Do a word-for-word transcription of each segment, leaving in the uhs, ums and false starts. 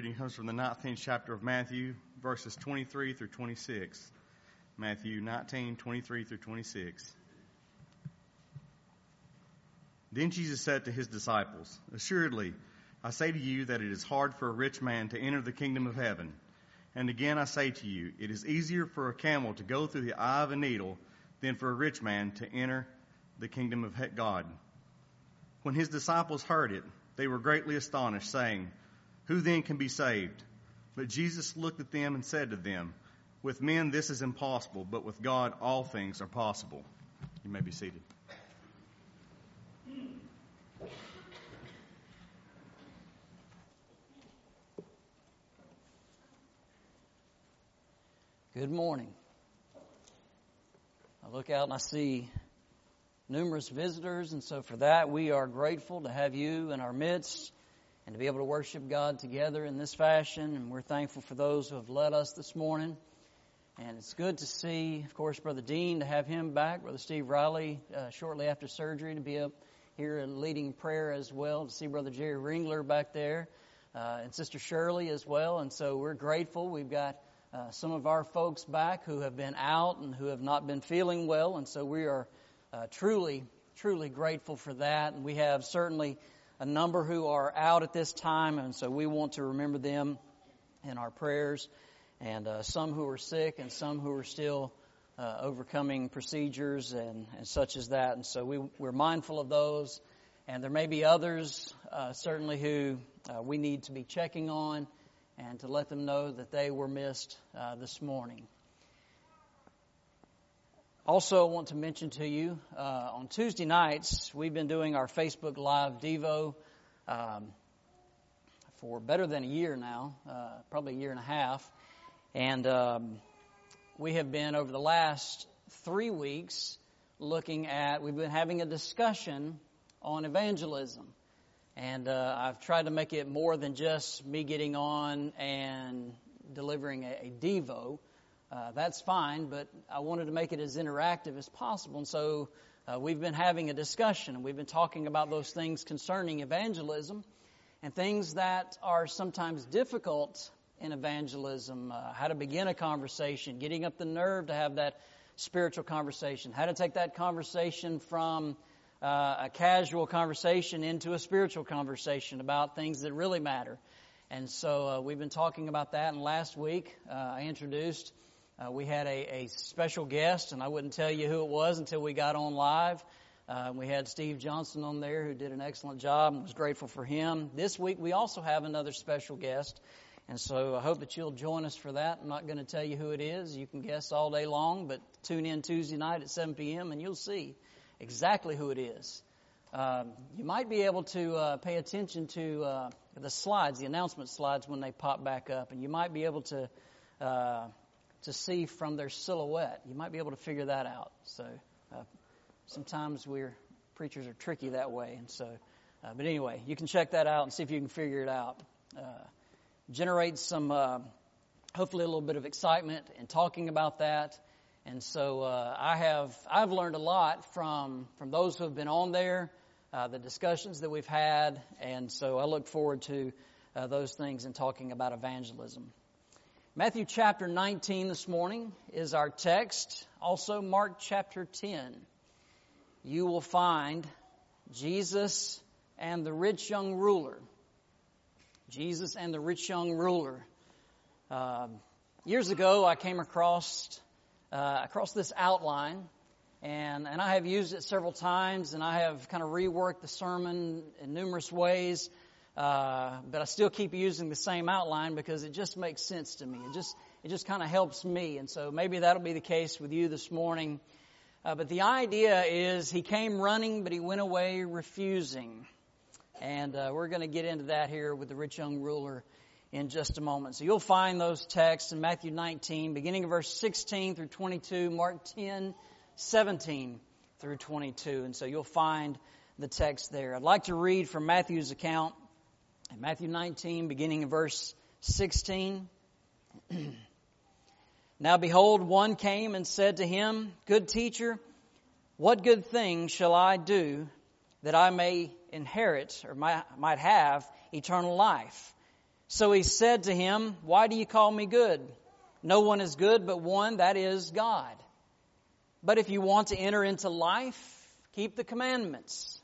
reading comes from the nineteenth chapter of Matthew, verses twenty-three through twenty-six. Matthew nineteen, twenty-three through twenty-six. Then Jesus said to his disciples, "Assuredly, I say to you that it is hard for a rich man to enter the kingdom of heaven. And again I say to you, it is easier for a camel to go through the eye of a needle than for a rich man to enter the kingdom of God." When his disciples heard it, they were greatly astonished, saying, "Who then can be saved?" But Jesus looked at them and said to them, "With men this is impossible, but with God all things are possible." You may be seated. Good morning. I look out and I see numerous visitors, and so for that we are grateful to have you in our midst and to be able to worship God together in this fashion, and we're thankful for those who have led us this morning. And it's good to see, of course, Brother Dean, to have him back, Brother Steve Riley, uh, shortly after surgery, to be up here and leading prayer as well, to see Brother Jerry Ringler back there, uh, and Sister Shirley as well, and so we're grateful. We've got uh, some of our folks back who have been out and who have not been feeling well, and so we are Uh, truly, truly grateful for that. And we have certainly a number who are out at this time, and so we want to remember them in our prayers. And uh, some who are sick and some who are still uh, overcoming procedures and, and such as that. And so we, we're mindful of those. And there may be others uh, certainly who uh, we need to be checking on and to let them know that they were missed uh, this morning. Also, I want to mention to you, uh, on Tuesday nights, we've been doing our Facebook Live Devo um, for better than a year now, uh, probably a year and a half. And um, we have been, over the last three weeks, looking at, we've been having a discussion on evangelism. And uh, I've tried to make it more than just me getting on and delivering a, a Devo. Uh, that's fine, but I wanted to make it as interactive as possible. And so uh, we've been having a discussion, and we've been talking about those things concerning evangelism and things that are sometimes difficult in evangelism, uh, how to begin a conversation, getting up the nerve to have that spiritual conversation, how to take that conversation from uh, a casual conversation into a spiritual conversation about things that really matter. And so uh, we've been talking about that, and last week uh, I introduced Uh, we had a, a special guest, and I wouldn't tell you who it was until we got on live. Uh, we had Steve Johnson on there who did an excellent job and was grateful for him. This week we also have another special guest, and so I hope that you'll join us for that. I'm not going to tell you who it is. You can guess all day long, but tune in Tuesday night at seven p.m. and you'll see exactly who it is. Um, you might be able to uh, pay attention to uh, the slides, the announcement slides when they pop back up, and you might be able to uh, to see from their silhouette. You might be able to figure that out. So uh, sometimes we're preachers are tricky that way, and so. Uh, but anyway, you can check that out and see if you can figure it out. Uh, generate some, uh, hopefully, a little bit of excitement in talking about that. And so uh, I have I've learned a lot from from those who have been on there, uh, the discussions that we've had, and so I look forward to uh, those things in talking about evangelism. Matthew chapter nineteen this morning is our text. Also Mark chapter ten. You will find Jesus and the rich young ruler. Jesus and the rich young ruler. Uh, years ago, I came across uh, across this outline, and and I have used it several times, and I have kind of reworked the sermon in numerous ways. Uh, but I still keep using the same outline because it just makes sense to me. It just it just kind of helps me. And so maybe that'll be the case with you this morning. Uh, but the idea is he came running, but he went away refusing. And uh, we're going to get into that here with the rich young ruler in just a moment. So you'll find those texts in Matthew nineteen, beginning of verse sixteen through twenty-two, Mark ten, seventeen through twenty-two. And so you'll find the text there. I'd like to read from Matthew's account. In Matthew nineteen, beginning in verse sixteen. Now behold, one came and said to him, Good teacher, what good thing shall I do that I may inherit or might have eternal life? So he said to him, "Why do you call me good? No one is good but one, that is God. But if you want to enter into life, keep the commandments."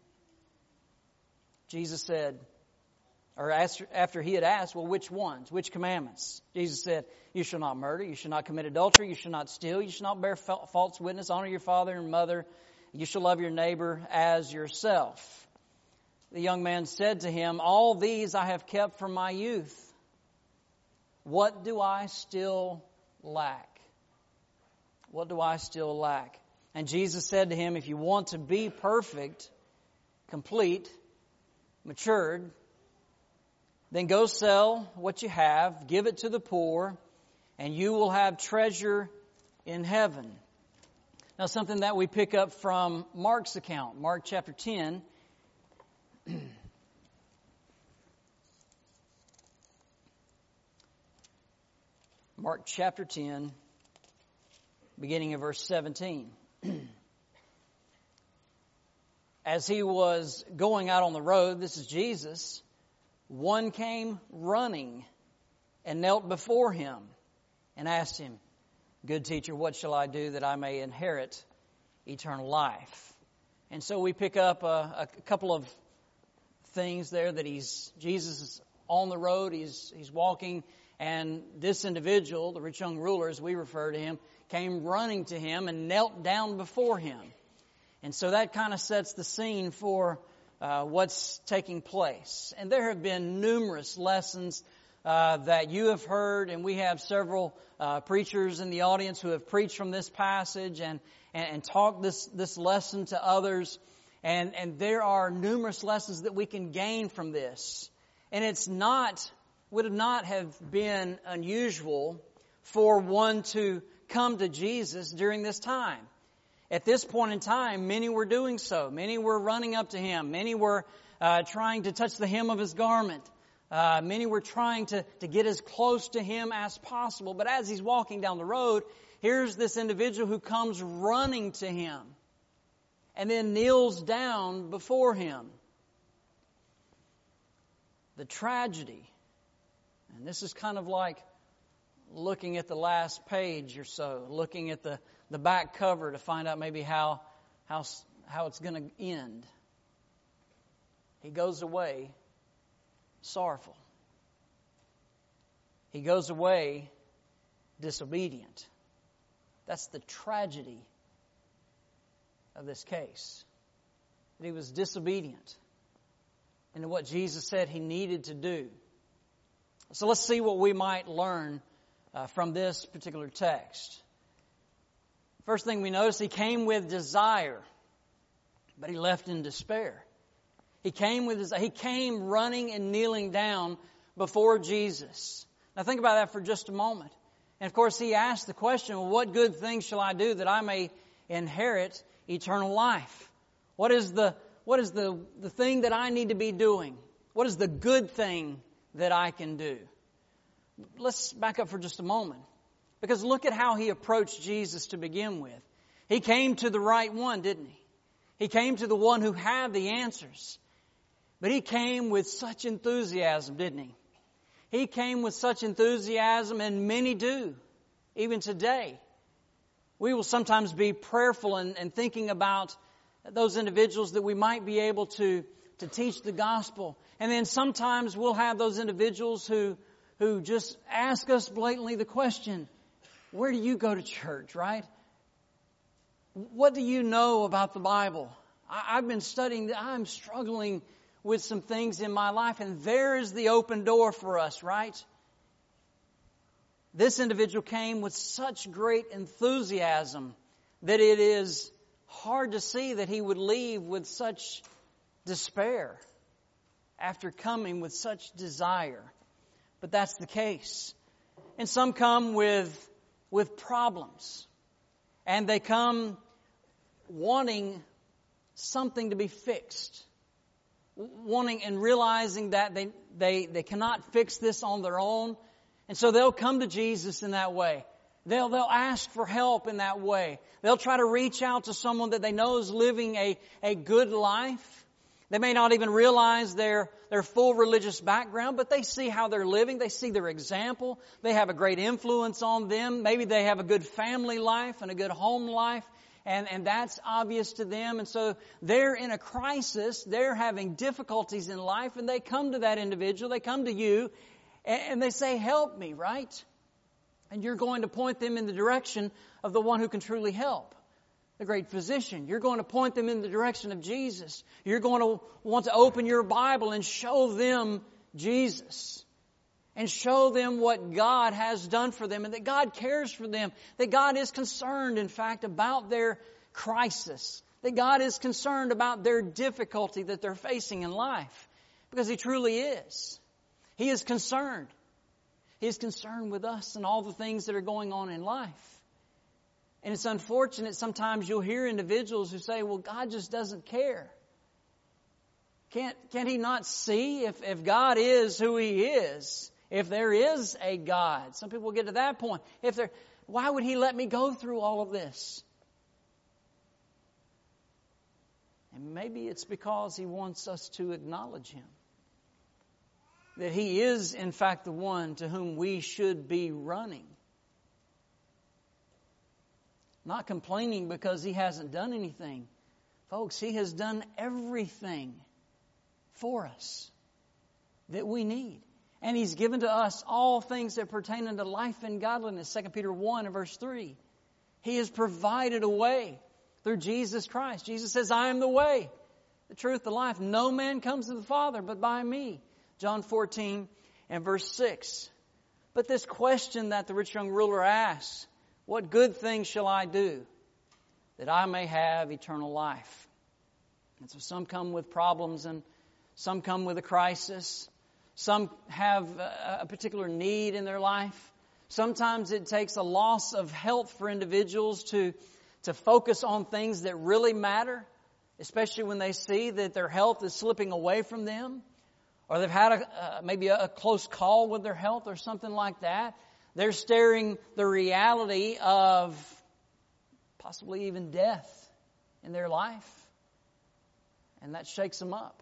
Jesus said, or after he had asked, well, which ones? Which commandments? Jesus said, "You shall not murder, you shall not commit adultery, you shall not steal, you shall not bear false witness, honor your father and mother, you shall love your neighbor as yourself." The young man said to him, "All these I have kept from my youth. What do I still lack?" What do I still lack? And Jesus said to him, "If you want to be perfect, complete, matured, then go sell what you have, give it to the poor, and you will have treasure in heaven." Now, something that we pick up from Mark's account, Mark chapter ten. Mark chapter ten, beginning of verse seventeen. As he was going out on the road, this is Jesus, one came running and knelt before him and asked him, "Good teacher, what shall I do that I may inherit eternal life?" And so we pick up a, a couple of things there that he's Jesus is on the road, he's he's walking, and this individual, the rich young ruler, as we refer to him, came running to him and knelt down before him. And so that kind of sets the scene for uh, what's taking place. And there have been numerous lessons uh, that you have heard, and we have several uh, preachers in the audience who have preached from this passage and, and, and taught this, this lesson to others. And, and there are numerous lessons that we can gain from this. And it's not, would not have been unusual for one to come to Jesus during this time. At this point in time, many were doing so. Many were running up to Him. Many were uh, trying to touch the hem of His garment. Uh, many were trying to, to get as close to Him as possible. But as He's walking down the road, here's this individual who comes running to Him and then kneels down before Him. The tragedy, and this is kind of like looking at the last page or so, looking at the, the back cover to find out maybe how, how, how it's going to end. He goes away sorrowful. He goes away disobedient. That's the tragedy of this case. That he was disobedient in what Jesus said he needed to do. So let's see what we might learn uh, from this particular text. First thing we notice, he came with desire, but he left in despair. He came with his, he came running and kneeling down before Jesus. Now think about that for just a moment. And of course he asked the question, well, what good things shall I do that I may inherit eternal life? What is the what is the, the thing that I need to be doing? What is the good thing that I can do? Let's back up for just a moment. Because look at how he approached Jesus to begin with. He came to the right one, didn't he? He came to the one who had the answers. But he came with such enthusiasm, didn't he? He came with such enthusiasm, and many do, even today. We will sometimes be prayerful and, and thinking about those individuals that we might be able to, to teach the gospel. And then sometimes we'll have those individuals who, who just ask us blatantly the question, where do you go to church, right? What do you know about the Bible? I, I've been studying, I'm struggling with some things in my life, and there is the open door for us, right? This individual came with such great enthusiasm that it is hard to see that he would leave with such despair after coming with such desire. But that's the case. And some come with, with problems. And they come wanting something to be fixed. Wanting and realizing that they, they, they cannot fix this on their own. And so they'll come to Jesus in that way. They'll, they'll ask for help in that way. They'll try to reach out to someone that they know is living a, a good life. They may not even realize their, their full religious background, but they see how they're living. They see their example. They have a great influence on them. Maybe they have a good family life and a good home life, and, and that's obvious to them. And so they're in a crisis. They're having difficulties in life, and they come to that individual. They come to you, and, and they say, help me, right? And you're going to point them in the direction of the one who can truly help. The great physician. You're going to point them in the direction of Jesus. You're going to want to open your Bible and show them Jesus. And show them what God has done for them and that God cares for them. That God is concerned, in fact, about their crisis. That God is concerned about their difficulty that they're facing in life. Because He truly is. He is concerned. He is concerned with us and all the things that are going on in life. And it's unfortunate sometimes you'll hear individuals who say, well, God just doesn't care. Can't, can He not see if, if God is who He is? If there is a God? Some people get to that point. If there, why would He let me go through all of this? And maybe it's because He wants us to acknowledge Him. That He is, in fact, the one to whom we should be running. Not complaining because He hasn't done anything. Folks, He has done everything for us that we need. And He's given to us all things that pertain unto life and godliness. Second Peter one and verse three. He has provided a way through Jesus Christ. Jesus says, I am the way, the truth, the life. No man comes to the Father but by me. John fourteen and verse six. But this question that the rich young ruler asks, what good thing shall I do that I may have eternal life? And so some come with problems and some come with a crisis. Some have a particular need in their life. Sometimes it takes a loss of health for individuals to, to focus on things that really matter, especially when they see that their health is slipping away from them, or they've had a, uh, maybe a, a close call with their health or something like that. They're staring the reality of possibly even death in their life. And that shakes them up.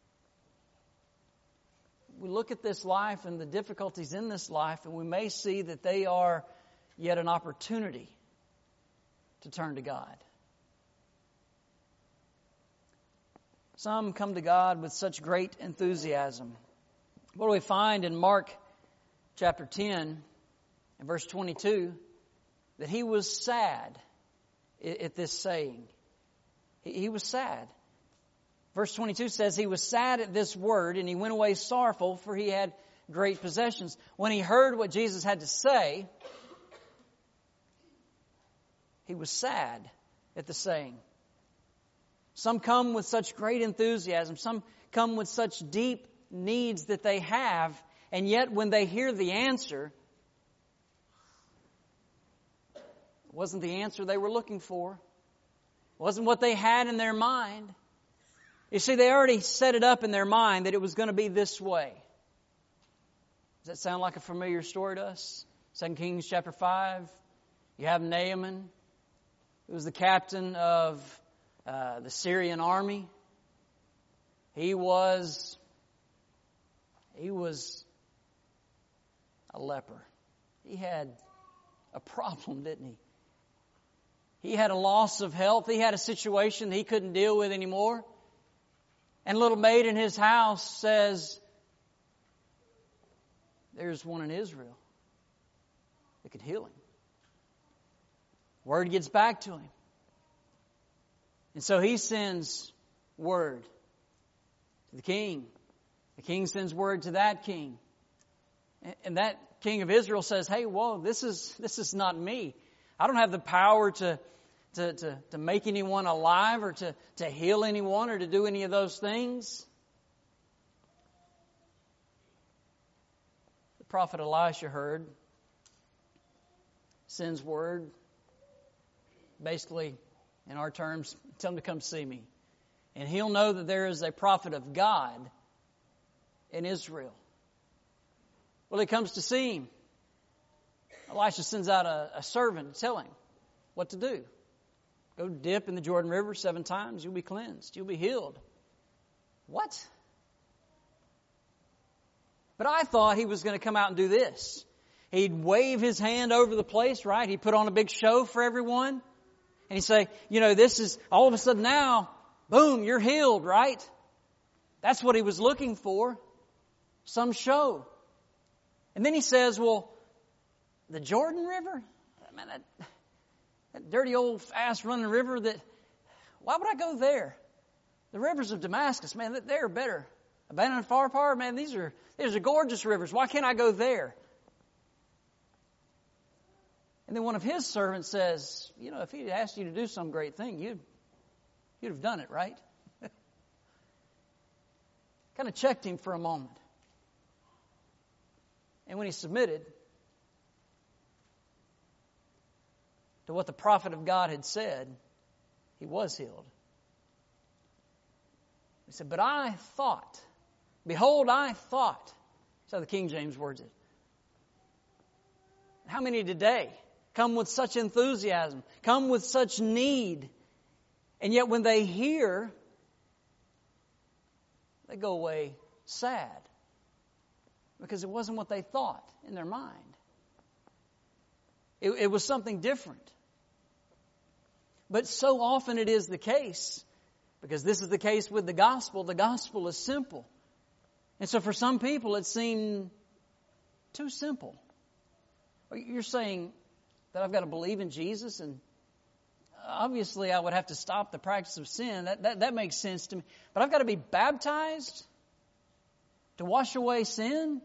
We look at this life and the difficulties in this life, and we may see that they are yet an opportunity to turn to God. Some come to God with such great enthusiasm. What do we find in Mark chapter ten? In verse twenty-two, that he was sad at this saying. He was sad. Verse twenty-two says he was sad at this word, and he went away sorrowful, for he had great possessions. When he heard what Jesus had to say, he was sad at the saying. Some come with such great enthusiasm. Some come with such deep needs that they have, and yet when they hear the answer, it wasn't the answer they were looking for. It wasn't what they had in their mind. You see, they already set it up in their mind that it was going to be this way. Does that sound like a familiar story to us? Second Kings chapter five. You have Naaman, who was the captain of uh, the Syrian army. He was, he was a leper. He had a problem, didn't he? He had a loss of health. He had a situation that he couldn't deal with anymore. And a little maid in his house says, there's one in Israel that could heal him. Word gets back to him. And so he sends word to the king. The king sends word to that king. And that king of Israel says, hey, whoa, this is this is not me. I don't have the power to To, to, to make anyone alive or to, to heal anyone or to do any of those things. The prophet Elisha heard, sends word, basically, in our terms, tell him to come see me. And he'll know that there is a prophet of God in Israel. Well, he comes to see him. Elisha sends out a, a servant to tell him what to do. Go dip in the Jordan River seven times. You'll be cleansed. You'll be healed. What? But I thought he was going to come out and do this. He'd wave his hand over the place, right? He'd put on a big show for everyone. And he'd say, you know, this is, all of a sudden now, boom, you're healed, right? That's what he was looking for. Some show. And then he says, well, the Jordan River? Man, that, that dirty old fast running river, that, why would I go there? The rivers of Damascus, man, they're better. Abana and Pharpar, man, these are, these are gorgeous rivers. Why can't I go there? And then one of his servants says, you know, if he'd asked you to do some great thing, you'd, you'd have done it, right? Kind of checked him for a moment. And when he submitted to what the prophet of God had said, he was healed. He said, but I thought, behold, I thought. That's how the King James words it. How many today come with such enthusiasm, come with such need, and yet when they hear, they go away sad because it wasn't what they thought in their mind. It, it was something different. But so often it is the case, because this is the case with the gospel. The gospel is simple. And so for some people it seemed too simple. You're saying that I've got to believe in Jesus, and obviously I would have to stop the practice of sin. That, that, that makes sense to me. But I've got to be baptized to wash away sin?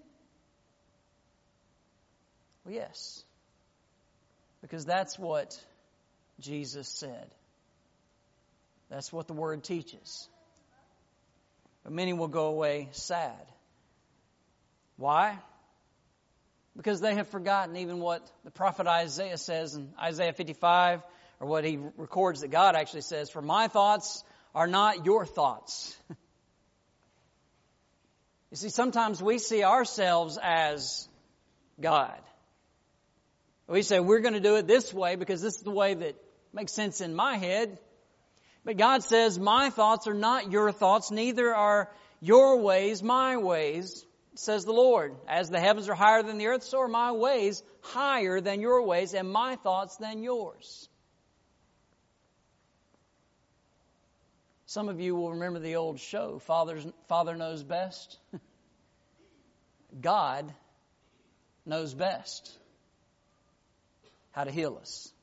Well, yes. Because that's what Jesus said. That's what the Word teaches. But many will go away sad. Why? Because they have forgotten even what the prophet Isaiah says in Isaiah fifty-five, or what he records that God actually says, for my thoughts are not your thoughts. You see, sometimes we see ourselves as God. We say, we're going to do it this way because this is the way that makes sense in my head. But God says, my thoughts are not your thoughts, neither are your ways my ways, says the Lord. As the heavens are higher than the earth, so are my ways higher than your ways, and my thoughts than yours. Some of you will remember the old show, Father's, Father Knows Best. God knows best how to heal us.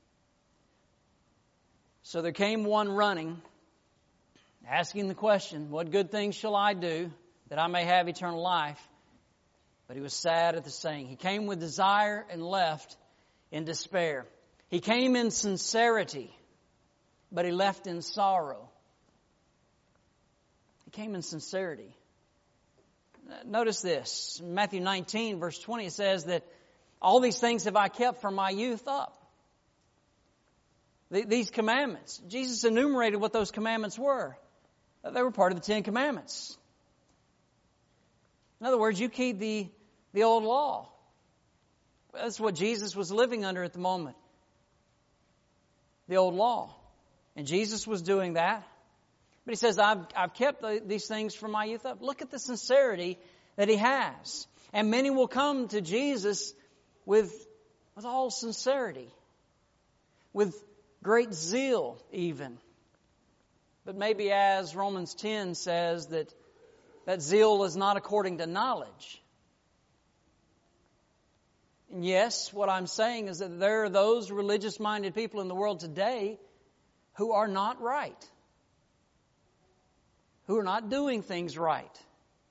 So there came one running, asking the question, what good things shall I do that I may have eternal life? But he was sad at the saying. He came with desire and left in despair. He came in sincerity, but he left in sorrow. He came in sincerity. Notice this. In Matthew nineteen, verse twenty, it says that all these things have I kept from my youth up. These commandments. Jesus enumerated what those commandments were. They were part of the Ten Commandments. In other words, you keep the, the old law. That's what Jesus was living under at the moment. The old law. And Jesus was doing that. But he says, I've, I've kept the, these things from my youth up. Look at the sincerity that he has. And many will come to Jesus with, with all sincerity. With great zeal even. But maybe as Romans ten says, that that zeal is not according to knowledge. And yes, what I'm saying is that there are those religious-minded people in the world today who are not right. Who are not doing things right.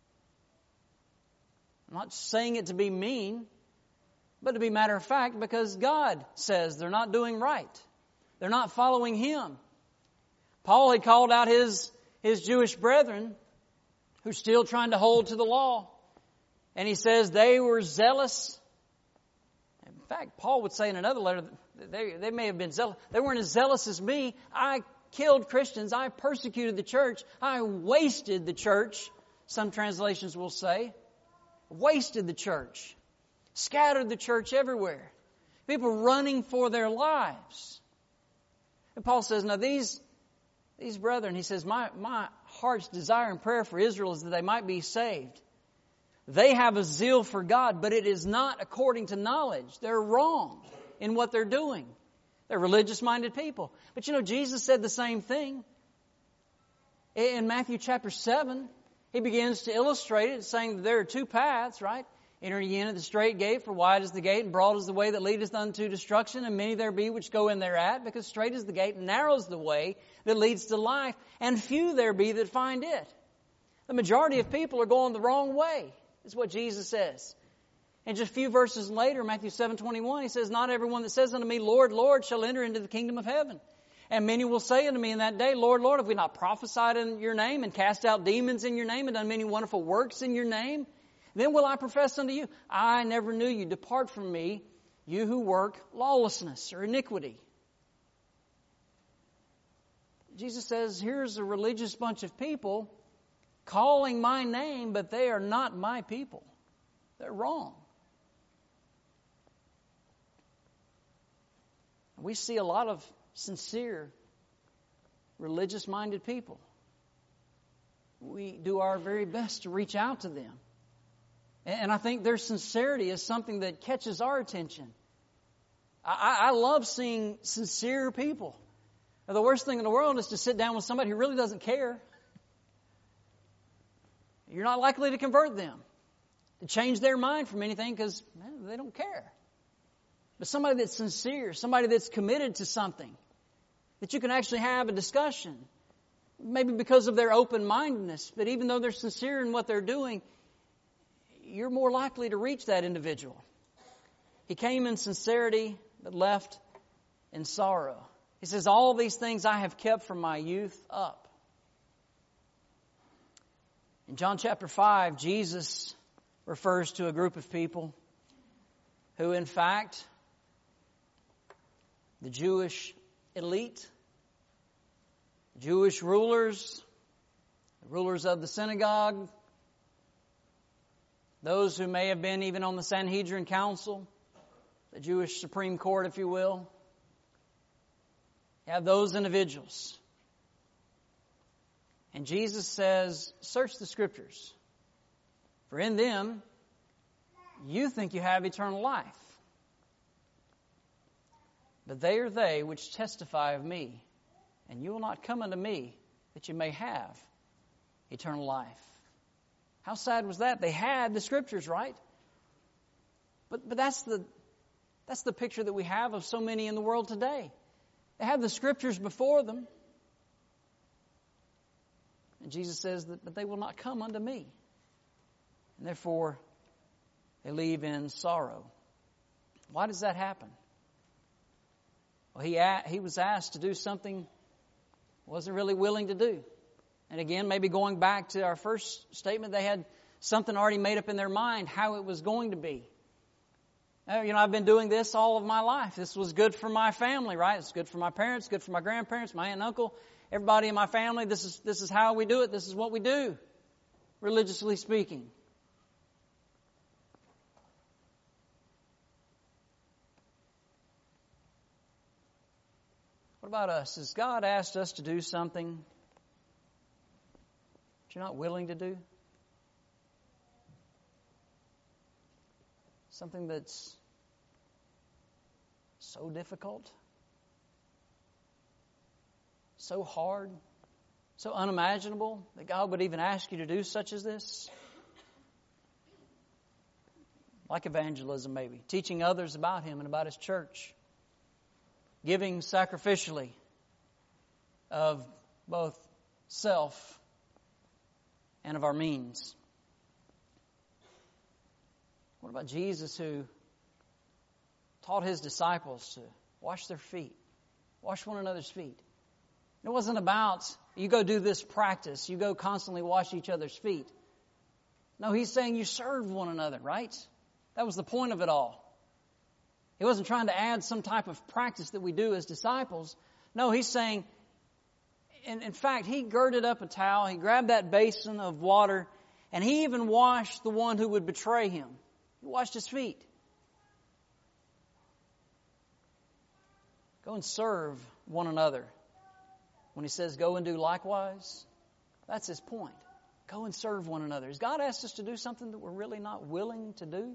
I'm not saying it to be mean, but to be matter of fact, because God says they're not doing right. They're not following Him. Paul had called out his, his Jewish brethren who are still trying to hold to the law. And he says they were zealous. In fact, Paul would say in another letter, they, they may have been zealous. They weren't as zealous as me. I killed Christians. I persecuted the church. I wasted the church. Some translations will say. Wasted the church. Scattered the church everywhere. People running for their lives. And Paul says, now these, these brethren, he says, my, my heart's desire and prayer for Israel is that they might be saved. They have a zeal for God, but it is not according to knowledge. They're wrong in what they're doing. They're religious-minded people. But you know, Jesus said the same thing. In Matthew chapter seven, He begins to illustrate it, saying that there are two paths, right? Enter ye in at the straight gate, for wide is the gate, and broad is the way that leadeth unto destruction, and many there be which go in thereat, because straight is the gate, and narrow is the way that leads to life, and few there be that find it. The majority of people are going the wrong way, is what Jesus says. And just a few verses later, Matthew seven twenty-one, He says, not everyone that says unto me, Lord, Lord, shall enter into the kingdom of heaven. And many will say unto me in that day, Lord, Lord, have we not prophesied in your name, and cast out demons in your name, and done many wonderful works in your name? Then will I profess unto you, I never knew you. Depart from me, you who work lawlessness or iniquity. Jesus says, here's a religious bunch of people calling my name, but they are not my people. They're wrong. We see a lot of sincere, religious-minded people. We do our very best to reach out to them. And I think their sincerity is something that catches our attention. I, I love seeing sincere people. Now, the worst thing in the world is to sit down with somebody who really doesn't care. You're not likely to convert them, to change their mind from anything, because they don't care. But somebody that's sincere, somebody that's committed to something, that you can actually have a discussion, maybe because of their open-mindedness, but even though they're sincere in what they're doing, you're more likely to reach that individual. He came in sincerity, but left in sorrow. He says, all these things I have kept from my youth up. In John chapter five, Jesus refers to a group of people who, in fact, the Jewish elite, Jewish rulers, the rulers of the synagogue, those who may have been even on the Sanhedrin Council, the Jewish Supreme Court, if you will. You have those individuals. And Jesus says, search the Scriptures, for in them you think you have eternal life. But they are they which testify of me, and you will not come unto me that you may have eternal life. How sad was that? They had the Scriptures, right? But but that's the that's the picture that we have of so many in the world today. They have the Scriptures before them. And Jesus says that but they will not come unto me. And therefore they leave in sorrow. Why does that happen? Well, he he was asked to do something he wasn't really willing to do. And again, maybe going back to our first statement, they had something already made up in their mind how it was going to be. Now, you know, I've been doing this all of my life. This was good for my family, right? It's good for my parents, good for my grandparents, my aunt and uncle, everybody in my family. This is this is how we do it. This is what we do, religiously speaking. What about us? Has God asked us to do something you're not willing to do? Something that's so difficult, so hard, so unimaginable that God would even ask you to do such as this? Like evangelism, maybe. Teaching others about Him and about His church. Giving sacrificially of both self and of our means. What about Jesus, who taught His disciples to wash their feet, wash one another's feet? It wasn't about, you go do this practice, you go constantly wash each other's feet. No, He's saying you serve one another, right? That was the point of it all. He wasn't trying to add some type of practice that we do as disciples. No, He's saying, in, in fact, He girded up a towel, He grabbed that basin of water, and He even washed the one who would betray Him. He washed his feet. Go and serve one another. When He says go and do likewise, That's his point. Go and serve one another. Has God asked us to do something that we're really not willing to do?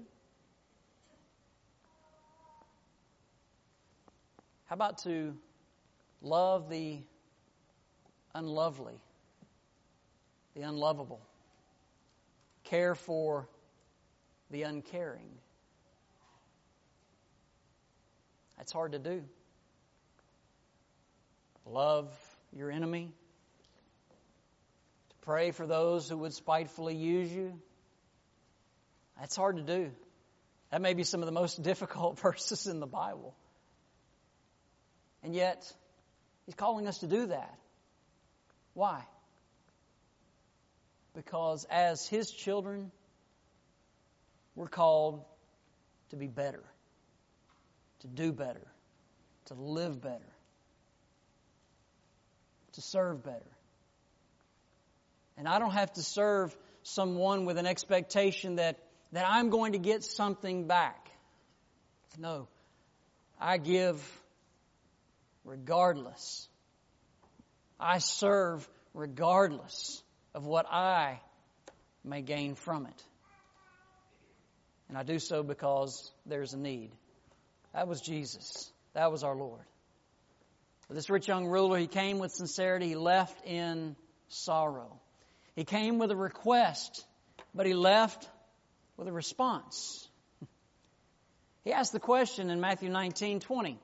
How about to love the unlovely, the unlovable? Care for the uncaring? That's hard to do. Love your enemy. To pray for those who would spitefully use you. That's hard to do. That may be some of the most difficult verses in the Bible. And yet, He's calling us to do that. Why? Because as His children, we're called to be better, to do better, to live better, to serve better. And I don't have to serve someone with an expectation that, that I'm going to get something back. No, I give regardless. I serve regardless of what I may gain from it. And I do so because there's a need. That was Jesus. That was our Lord. But this rich young ruler, he came with sincerity. He left in sorrow. He came with a request, but he left with a response. He asked the question in Matthew nineteen twenty.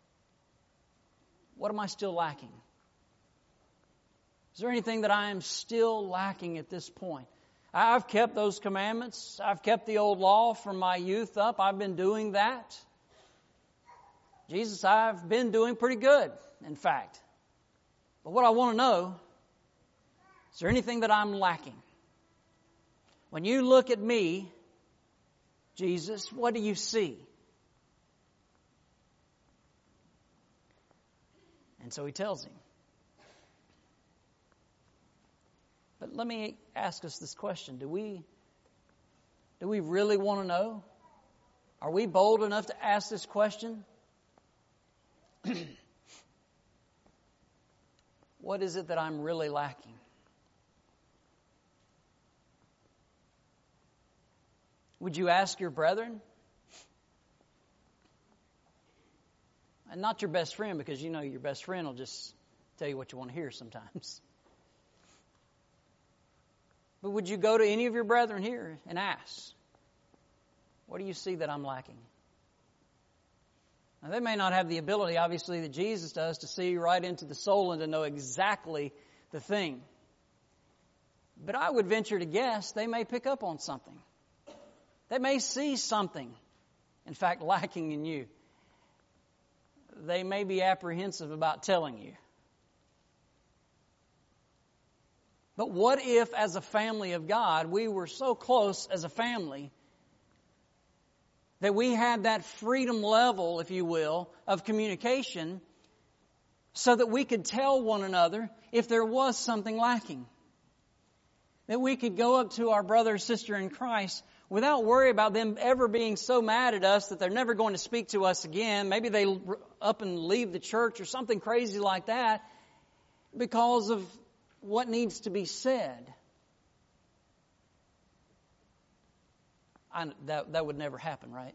What am I still lacking? Is there anything that I am still lacking at this point? I've kept those commandments. I've kept the old law from my youth up. I've been doing that. Jesus, I've been doing pretty good, in fact. But what I want to know, is there anything that I'm lacking? When you look at me, Jesus, what do you see? And so he tells him. But let me ask us this question. Do we, do we really want to know? Are we bold enough to ask this question? What is it that I'm really lacking? Would you ask your brethren? And not your best friend, because you know your best friend will just tell you what you want to hear sometimes. But would you go to any of your brethren here and ask, what do you see that I'm lacking? Now, they may not have the ability, obviously, that Jesus does to see right into the soul and to know exactly the thing. But I would venture to guess they may pick up on something. They may see something, in fact, lacking in you. They may be apprehensive about telling you. But what if, as a family of God, we were so close as a family that we had that freedom level, if you will, of communication so that we could tell one another if there was something lacking? That we could go up to our brother or sister in Christ without worry about them ever being so mad at us that they're never going to speak to us again. Maybe they up and leave the church or something crazy like that because of what needs to be said. I, that, that would never happen, right?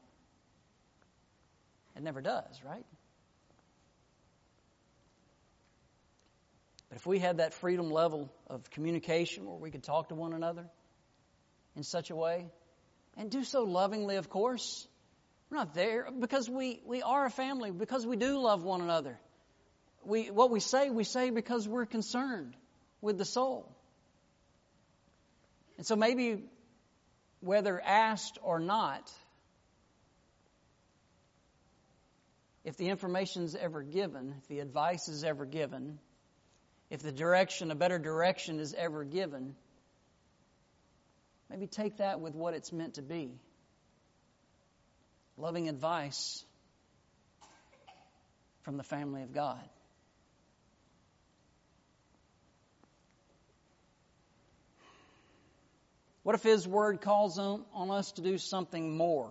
It never does, right? But if we had that freedom level of communication where we could talk to one another in such a way, and do so lovingly, of course. We're not there because we, we are a family, because we do love one another. We what we say, we say because we're concerned with the soul. And so maybe, whether asked or not, if the information's ever given, if the advice is ever given, if the direction, a better direction is ever given, maybe take that with what it's meant to be. Loving advice from the family of God. What if His Word calls on, on us to do something more?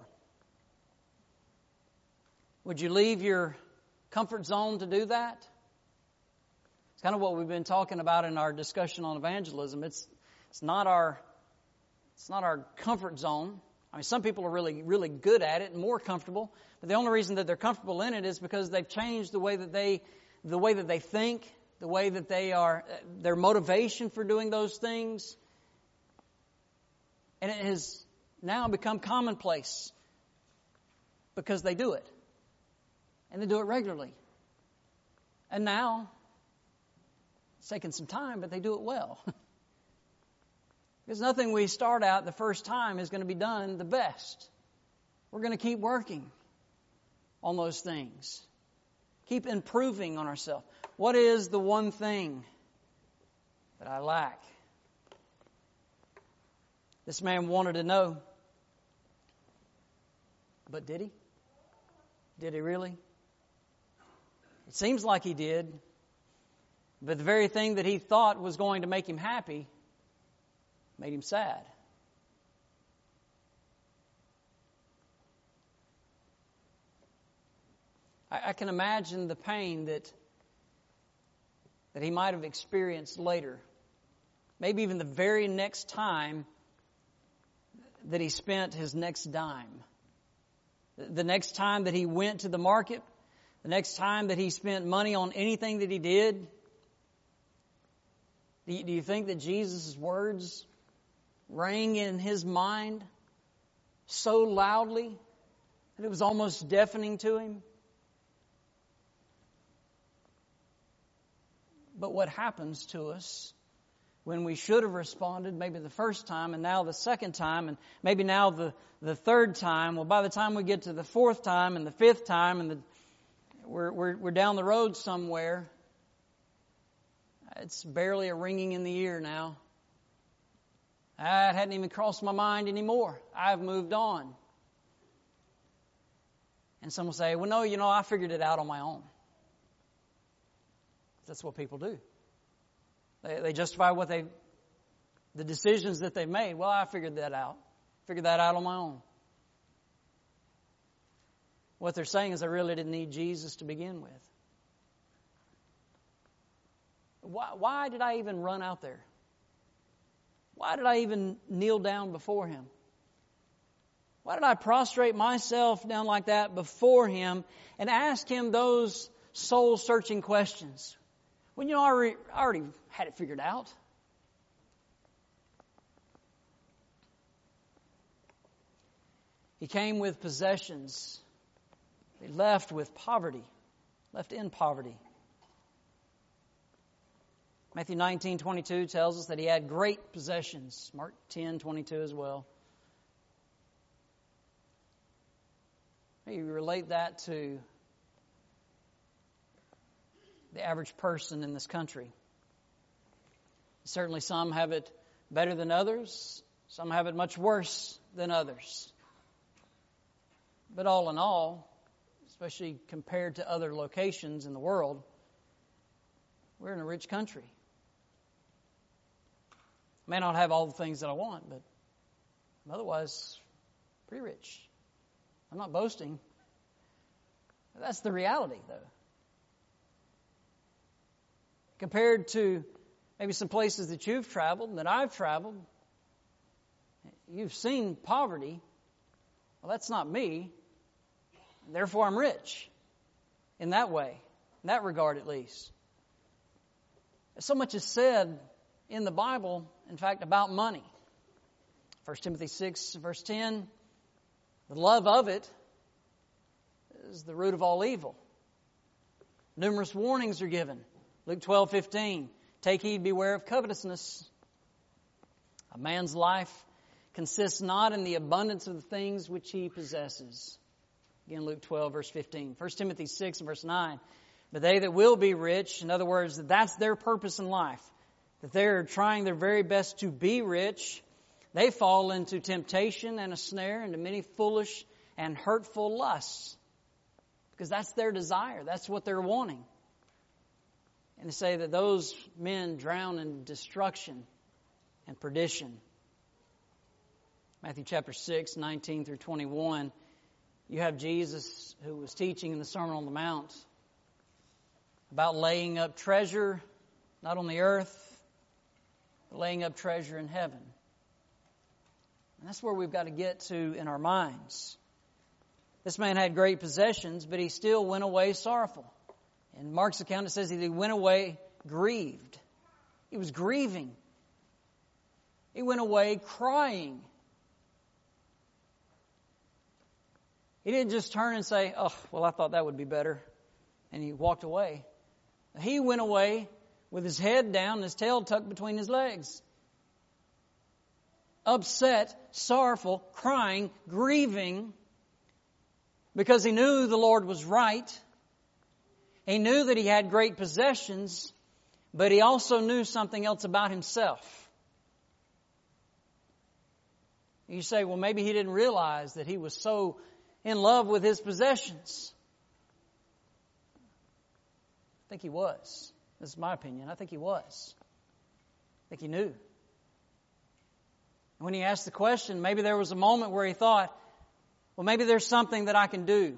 Would you leave your comfort zone to do that? It's kind of what we've been talking about in our discussion on evangelism. It's it's not our it's not our comfort zone. I mean, some people are really, really good at it and more comfortable, but the only reason that they're comfortable in it is because they've changed the way that they, the way that they think, the way that they are, their motivation for doing those things, and it has now become commonplace because they do it, and they do it regularly, and now it's taken some time, but they do it well. Because nothing we start out the first time is going to be done the best. We're going to keep working on those things. Keep improving on ourselves. What is the one thing that I lack? This man wanted to know. But did he? Did he really? It seems like he did. But the very thing that he thought was going to make him happy made him sad. I, I can imagine the pain that that he might have experienced later. Maybe even the very next time that he spent his next dime. The next time that he went to the market. The next time that he spent money on anything that he did. Do you, do you think that Jesus' words rang in his mind so loudly that it was almost deafening to him? But what happens to us when we should have responded maybe the first time and now the second time and maybe now the, the third time? Well, by the time we get to the fourth time and the fifth time and the, we're, we're, we're down the road somewhere, it's barely a ringing in the ear now. It hadn't even crossed my mind anymore. I've moved on. And some will say, well, no, you know, I figured it out on my own. That's what people do. They, they justify what they, the decisions that they've made. Well, I figured that out. Figured that out on my own. What they're saying is I really didn't need Jesus to begin with. Why, why did I even run out there? Why did I even kneel down before Him? Why did I prostrate myself down like that before Him and ask Him those soul-searching questions? When you know I already, I already had it figured out. He came with possessions. He left with poverty, left in poverty. Matthew nineteen twenty-two tells us that he had great possessions. Mark ten twenty-two as well. You relate that to the average person in this country. Certainly some have it better than others. Some have it much worse than others. But all in all, especially compared to other locations in the world, we're in a rich country. I may not have all the things that I want, but I'm otherwise pretty rich. I'm not boasting. That's the reality, though. Compared to maybe some places that you've traveled and that I've traveled, you've seen poverty. Well, that's not me. Therefore, I'm rich in that way, in that regard at least. So much is said in the Bible, in fact, about money. First Timothy six, verse ten, the love of it is the root of all evil. Numerous warnings are given. Luke twelve fifteen, take heed, beware of covetousness. A man's life consists not in the abundance of the things which he possesses. Again, Luke twelve, verse fifteen. First Timothy six, verse nine. But they that will be rich, in other words, that that's their purpose in life, that they're trying their very best to be rich, they fall into temptation and a snare, into many foolish and hurtful lusts. Because that's their desire. That's what they're wanting. And to say that those men drown in destruction and perdition. Matthew chapter six, nineteen through twenty-one. You have Jesus who was teaching in the Sermon on the Mount about laying up treasure not on the earth, but laying up treasure in heaven. And that's where we've got to get to in our minds. This man had great possessions, but he still went away sorrowful. In Mark's account, it says that he went away grieved. He was grieving. He went away crying. He didn't just turn and say, oh, well, I thought that would be better. And he walked away. He went away with his head down and his tail tucked between his legs. Upset, sorrowful, crying, grieving, because he knew the Lord was right. He knew that he had great possessions, but he also knew something else about himself. You say, well, maybe he didn't realize that he was so in love with his possessions. I think he was. This is my opinion. I think he was. I think he knew. When he asked the question, maybe there was a moment where he thought, well, maybe there's something that I can do.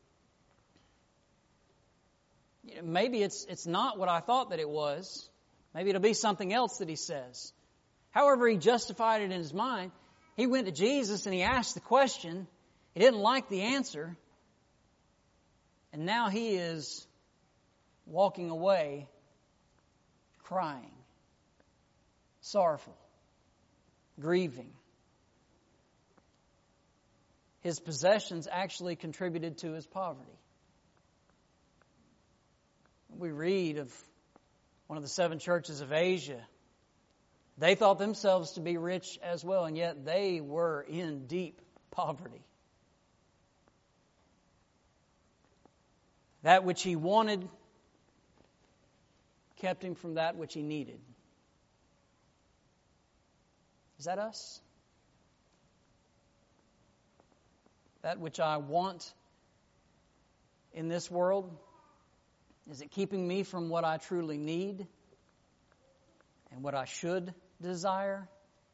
Maybe it's it's not what I thought that it was. Maybe it'll be something else that he says. However, he justified it in his mind. He went to Jesus and he asked the question. He didn't like the answer. And now he is walking away crying, sorrowful, grieving. His possessions actually contributed to his poverty. We read of one of the seven churches of Asia. They thought themselves to be rich as well, and yet they were in deep poverty. That which he wanted kept him from that which he needed. Is that us? That which I want in this world, is it keeping me from what I truly need and what I should desire?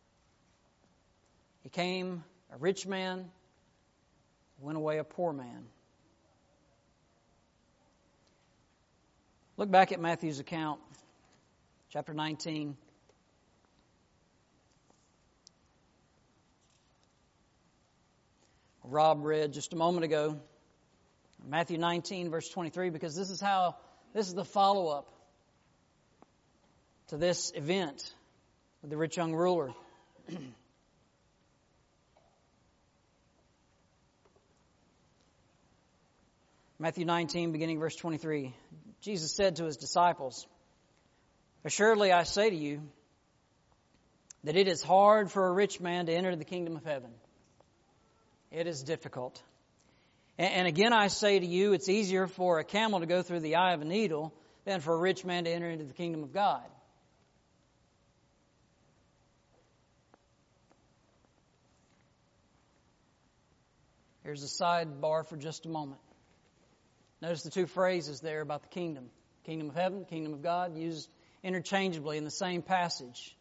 He came a rich man, went away a poor man. Look back at Matthew's account, chapter nineteen. Rob read just a moment ago, Matthew nineteen, verse twenty-three, because this is how, this is the follow-up to this event with the rich young ruler. Matthew nineteen, beginning verse twenty-three. Jesus said to his disciples, "Assuredly I say to you that it is hard for a rich man to enter the kingdom of heaven. It is difficult. And again I say to you, it's easier for a camel to go through the eye of a needle than for a rich man to enter into the kingdom of God." Here's a sidebar for just a moment. Notice the two phrases there about the kingdom. Kingdom of heaven, kingdom of God, used interchangeably in the same passage.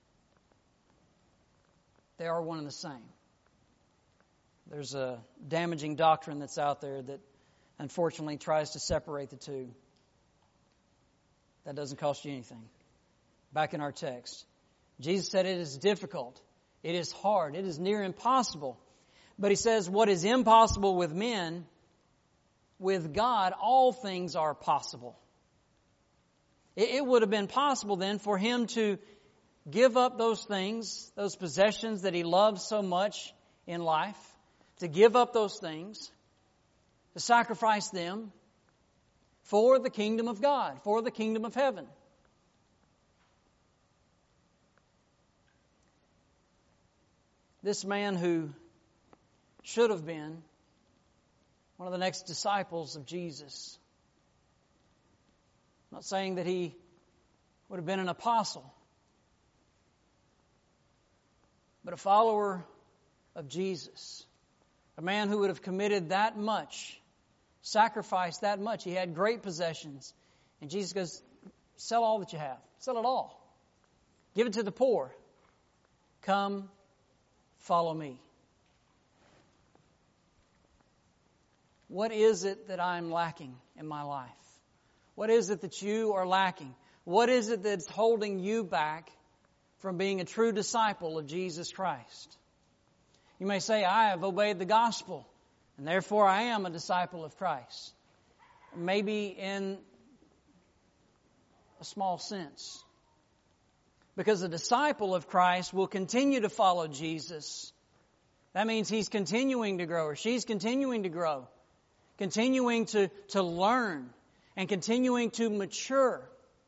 They are one and the same. There's a damaging doctrine that's out there that unfortunately tries to separate the two. That doesn't cost you anything. Back in our text, Jesus said it is difficult. It is hard. It is near impossible. But he says what is impossible with men, with God, all things are possible. It, it would have been possible then for him to give up those things, those possessions that he loves so much in life, to give up those things, to sacrifice them for the kingdom of God, for the kingdom of heaven. This man who should have been one of the next disciples of Jesus. I'm not saying that he would have been an apostle, but a follower of Jesus. A man who would have committed that much, sacrificed that much. He had great possessions. And Jesus goes, sell all that you have. Sell it all. Give it to the poor. Come, follow me. What is it that I'm lacking in my life? What is it that you are lacking? What is it that's holding you back from being a true disciple of Jesus Christ? You may say, I have obeyed the gospel, and therefore I am a disciple of Christ. Maybe in a small sense. Because a disciple of Christ will continue to follow Jesus. That means he's continuing to grow, or she's continuing to grow, continuing to, to learn, and continuing to mature.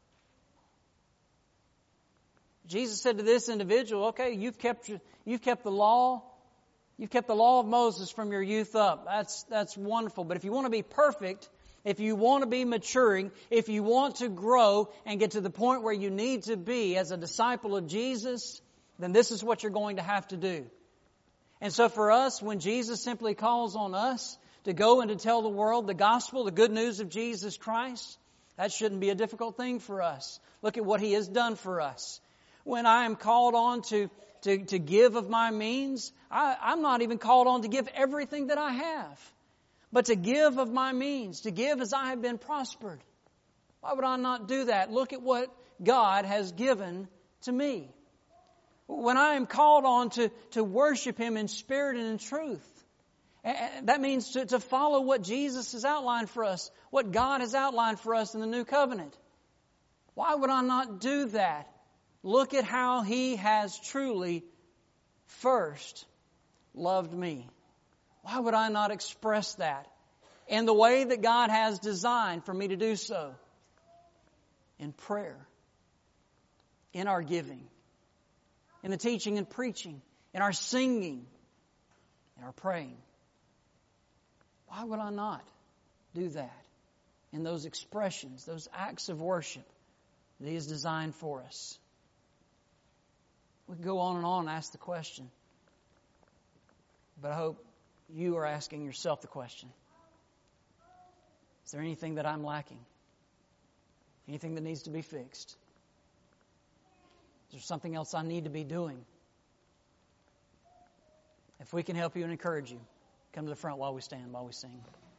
Jesus said to this individual, okay, you've kept, you've kept the law, you've kept the law of Moses from your youth up. That's, that's wonderful. But if you want to be perfect, if you want to be maturing, if you want to grow and get to the point where you need to be as a disciple of Jesus, then this is what you're going to have to do. And so for us, when Jesus simply calls on us to go and to tell the world the gospel, the good news of Jesus Christ, that shouldn't be a difficult thing for us. Look at what He has done for us. When I am called on to, to, to give of my means, I, I'm not even called on to give everything that I have. But to give of my means, to give as I have been prospered. Why would I not do that? Look at what God has given to me. When I am called on to, to worship Him in spirit and in truth, that means to, to follow what Jesus has outlined for us, what God has outlined for us in the New Covenant. Why would I not do that? Look at how He has truly first loved me. Why would I not express that in the way that God has designed for me to do so? In prayer, in our giving, in the teaching and preaching, in our singing, in our praying. Why would I not do that in those expressions, those acts of worship that He has designed for us? We can go on and on and ask the question, but I hope you are asking yourself the question. Is there anything that I'm lacking? Anything that needs to be fixed? Is there something else I need to be doing? If we can help you and encourage you, come to the front while we stand, while we sing.